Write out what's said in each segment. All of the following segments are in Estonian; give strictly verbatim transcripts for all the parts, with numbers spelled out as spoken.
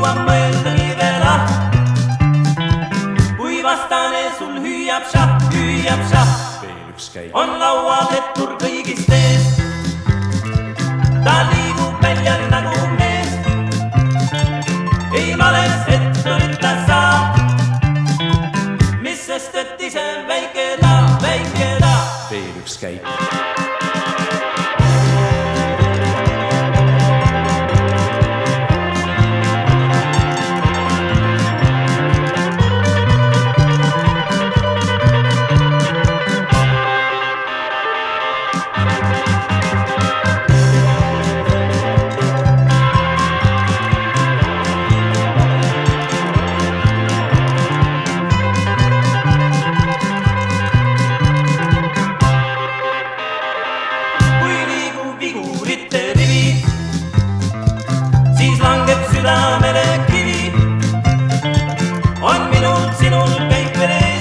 jõua mõeldagi veel ah. Kui vastane sul hüüab šah, hüüab šah, on lauatettur kõigist ees. Ta liigub välja nagu mees, ei males, et võtta saab, mis sest, et ise väike ta, väike ta. Veel üks käik. Südamele kivi on minul sinul käik veel ees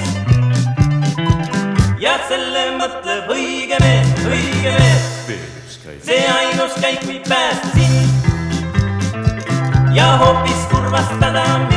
ja selle mõtleb õige mees, õige mees. See ainus käik võib päästa sind ja hoopis kurvastada